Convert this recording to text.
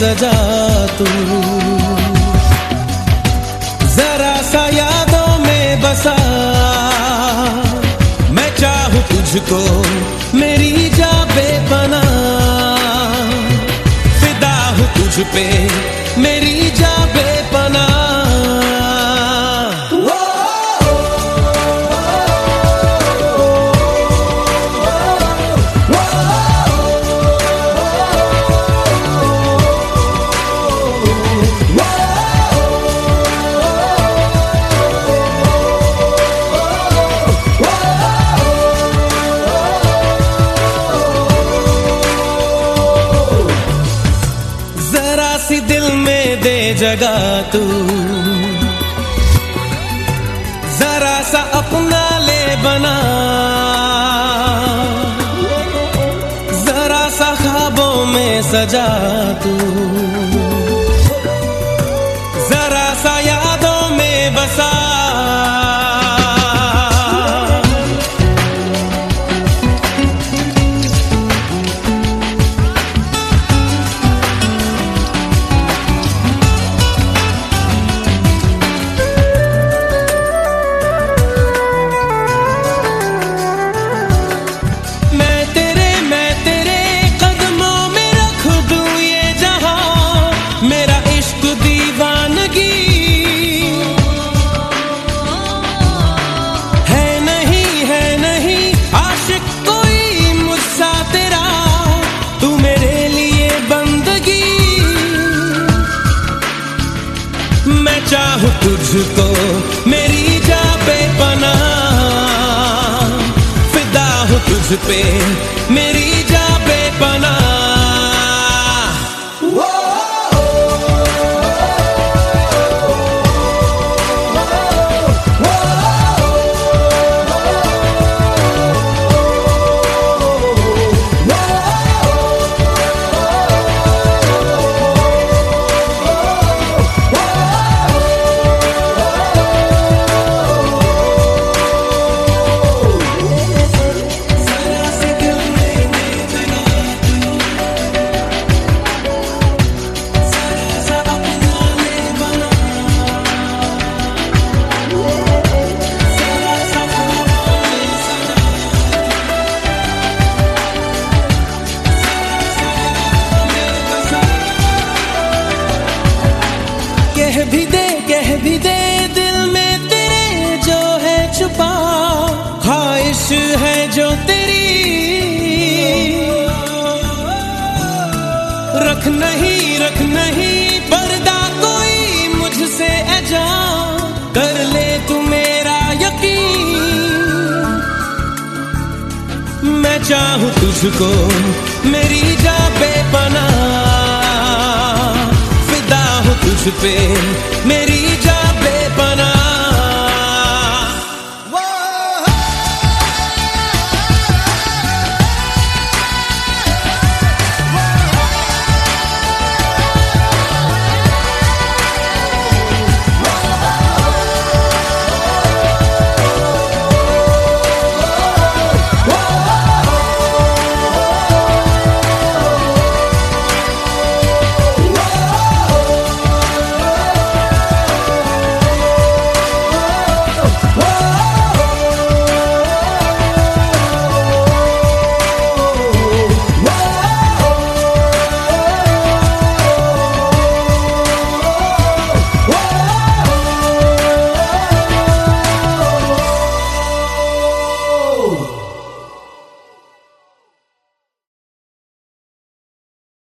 सजा तू, जरा सा यादों में बसा। मैं चाहूं तुझको मेरी जा बेपना, फिदा हूं तुझ पे मेरी जा बेपना। सी दिल में दे जगह तू, जरा सा अपना ले बना, जरा सा ख्वाबों में सजा तू, जरा सा यादों में बसा। मैं चाहूं तुझको मेरी जा बेपना, फिदा हूं तुझ पे मेरी जा बेपना। कह भी दे दिल में तेरे जो है छुपा, ख्वाहिश है जो तेरी, रख नहीं पर्दा कोई मुझसे ऐजा, कर ले तू मेरा यकीन। मैं चाहूं तुझको मेरी जा बेपना, तुझ पे मेरी जा बेपना।